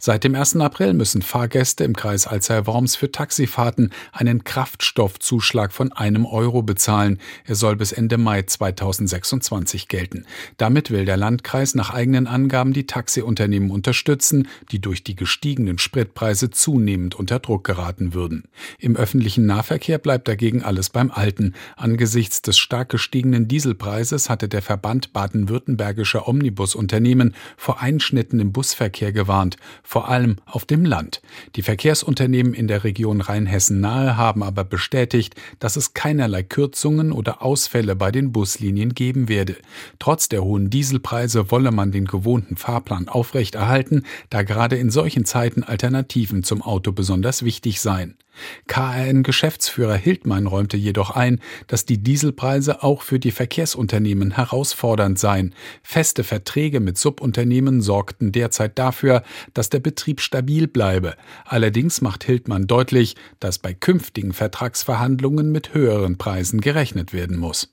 Seit dem 1. April müssen Fahrgäste im Kreis Alzey-Worms für Taxifahrten einen Kraftstoffzuschlag von €1 bezahlen. Er soll bis Ende Mai 2026 gelten. Damit will der Landkreis nach eigenen Angaben die Taxiunternehmen unterstützen, die durch die gestiegenen Spritpreise zunehmend unter Druck geraten würden. Im öffentlichen Nahverkehr bleibt dagegen alles beim Alten. Angesichts des stark gestiegenen Dieselpreises hatte der Verband baden-württembergischer Omnibusunternehmen vor Einschnitten im Busverkehr gewarnt, vor allem auf dem Land. Die Verkehrsunternehmen in der Region Rheinhessen-Nahe haben aber bestätigt, dass es keinerlei Kürzungen oder Ausfälle bei den Buslinien geben werde. Trotz der hohen Dieselpreise wolle man den gewohnten Fahrplan aufrechterhalten, da gerade in solchen Zeiten Alternativen zum Auto besonders wichtig seien. KRN-Geschäftsführer Hildmann räumte jedoch ein, dass die Dieselpreise auch für die Verkehrsunternehmen herausfordernd seien. Feste Verträge mit Subunternehmen sorgten derzeit dafür, dass der Betrieb stabil bleibe. Allerdings macht Hildmann deutlich, dass bei künftigen Vertragsverhandlungen mit höheren Preisen gerechnet werden muss.